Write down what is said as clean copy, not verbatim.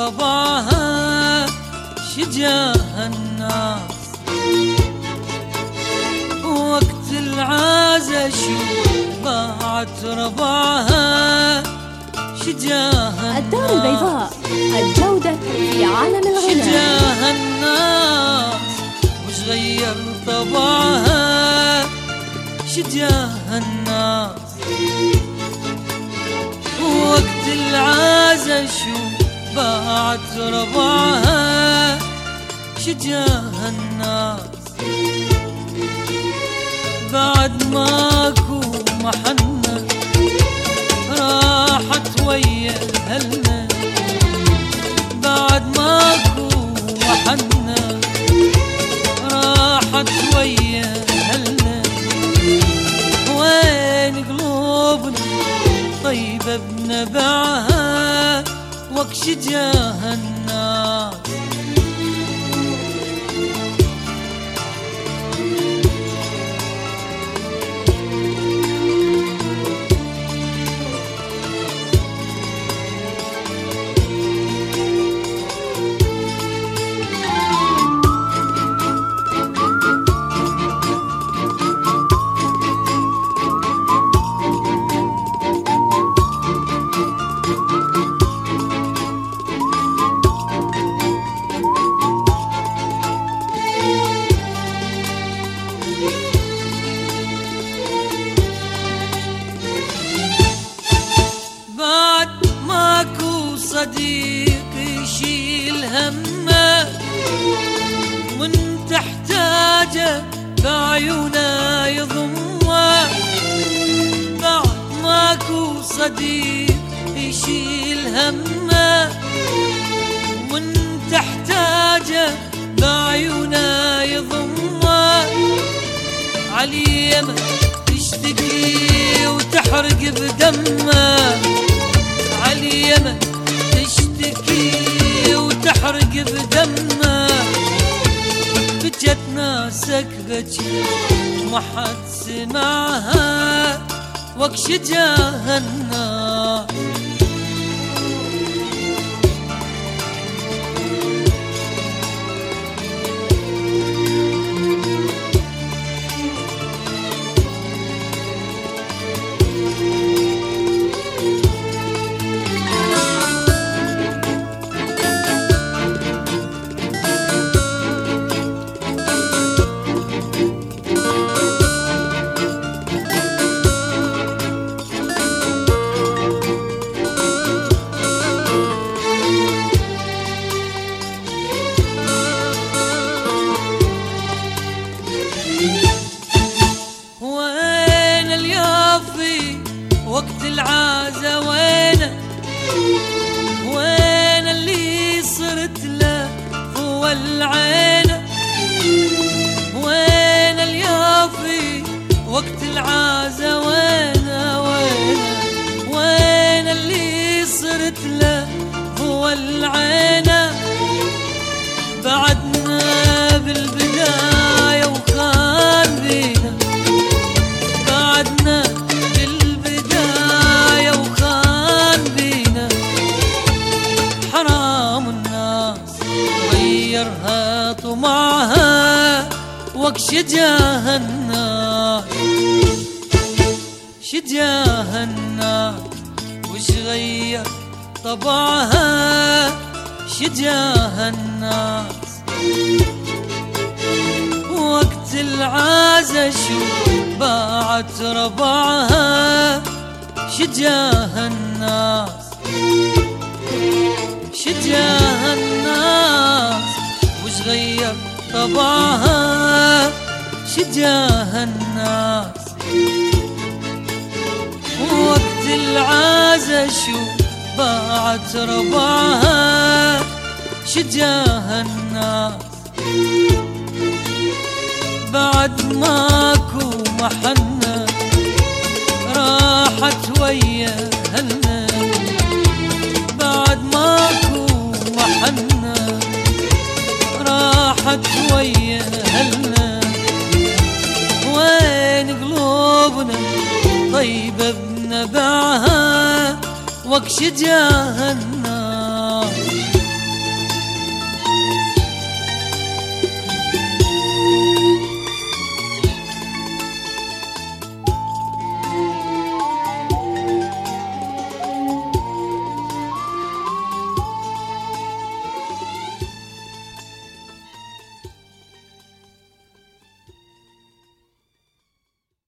طبعها شجاها الناس، وقت العازة شو باعت ربعها شجاها الدار البيضاء، الجودة في عالم الغناء. شجاها الناس وش غير طبعها شجاها الناس، وقت العازة شو باعت ربعها شجاها الناس، بعد ماكو محنة راحت ويا أهلنا، بعد ماكو محنة راحت ويا أهلنا، وين قلوبنا طيبة بنبعها وك شجاها الناس. صديق يشيل همه وان تحتاجه بعيونه يضمه، بعد ماكو صديق يشيل همه وان تحتاجه بعيونه يضمه، عليمه تشتكي وتحرق بدمه، عليمه تشتكي وتحرق بدمه، بجت ناسك بجي ما حد سمعها وك شجاها الناس. وين اليافي وقت العازة وينه، وين اللي صرت له هو العينه، وين اليافي وقت العازة وينه، وينه وين اللي صرت له هو العينه، بعدنا بالبداية وخان بينا، بعدنا بالبداية وخان بينا، حرام الناس غيرها طمعها وك شجاها الناس، شجاها الناس وش غير طبعها شجاها الناس، وقت العازة شو باعت ربعها شجاها الناس، شجاها الناس وش غير طبعها شجاها الناس، وقت العازة شو باعت ربعها شجاها الناس، بعد ماكو محنة راحت ويا أهلنا، بعد ماكو محنة راحت ويا أهلنا، وين قلوبنا طيبة بنبعها وك شجاها الناس.